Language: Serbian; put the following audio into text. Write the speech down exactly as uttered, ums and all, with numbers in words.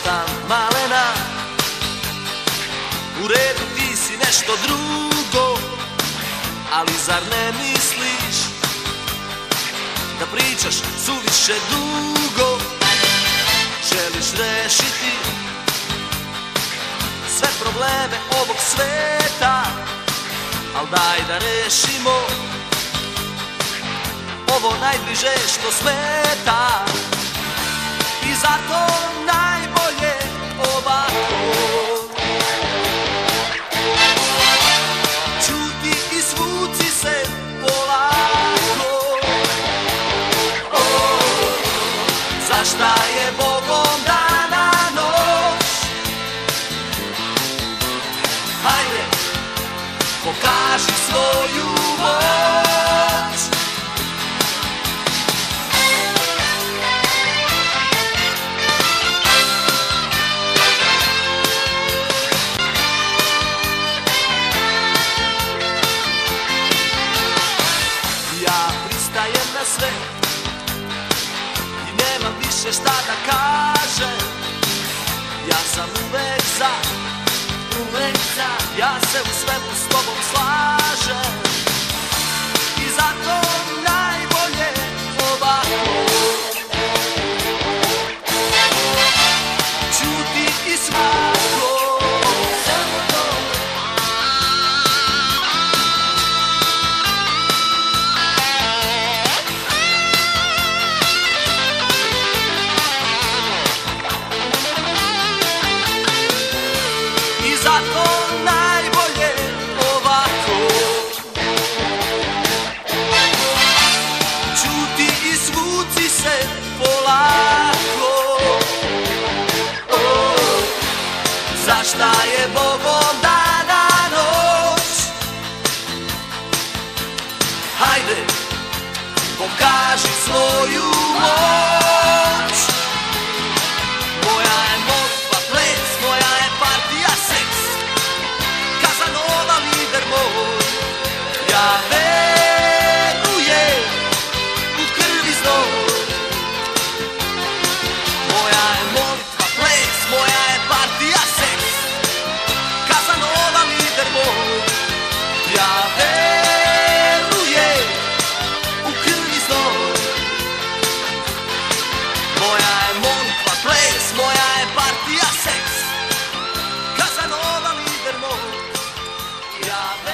sam malena. U redu, ti si nešto drugo, ali zar ne misliš da pričaš suviše dugo? Želiš rešiti sve probleme ovog sveta, al daj da rešimo ovo najbliže što smeta. I zato najbolje ovako, ćuti i svuci se polako. O, zašta je Bogom dana noć? Hajde, pokaži svoju moć. Ja pristajem na sve i nemam više šta da kažem. Ja sam uvek za, uvek za, ja se u svemu s tobom slažem. I zato najbolje ovako, ćuti i svako. I zato najbolje ovako, ćuti i svuci se polako. O, zašta je Bogom dana noć? Hajde, pokaži svoju moć. Moja je molitva ples, moja je partija seks, Kazanova lider moj. Ja verujem u krvi znoj. Moja je molitva ples, moja je partija seks, Kazanova lider moj. Ja verujem u krvi znoj. Moja je molitva ples, moja je partija seks, Kazanova lider moj. Ja